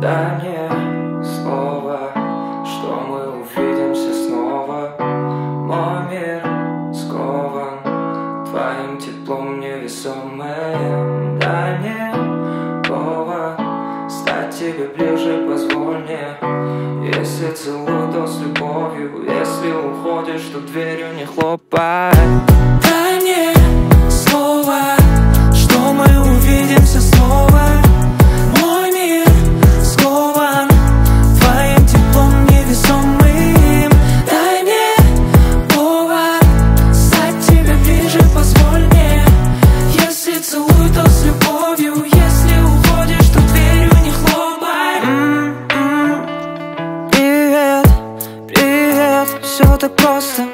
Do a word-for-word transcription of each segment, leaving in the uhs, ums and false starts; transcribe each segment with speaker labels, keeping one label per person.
Speaker 1: Дай мне слово, что мы увидимся снова. Мой мир скован твоим теплом невесомым. Дай мне повод стать тебе ближе, позволь мне. Если целую, то с любовью. Если уходишь, то дверью не хлопай.
Speaker 2: Дай мне слово, что мы увидимся снова. Мой мир скован твоим теплом невесомым. Дай мне повод стать тебе ближе, позволь мне. Если целую, то с любовью. Если уходишь, то дверью не хлопай. М-м-м. Привет, привет, все так просто.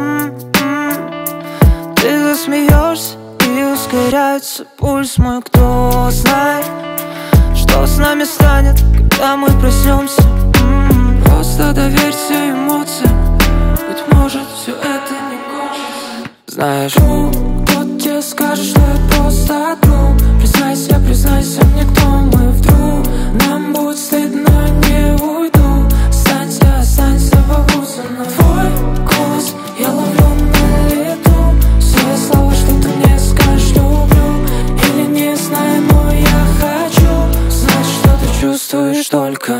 Speaker 2: Ты засмеешься и ускоряется пульс мой. Кто знает, что с нами станет, когда мы проснемся. М-м-м. Просто доверься эмоциям, быть может, все это не кончится. Знаешь, кто тебе скажет, что я просто тру. Признайся, признайся мне, кто мы вдруг. Нам будет стыдно, не уйду. Останься, останься, побудь на твой голос. Я ловлю на лету все слова, что ты мне скажешь, люблю или не знаю, но я хочу знать, что ты чувствуешь только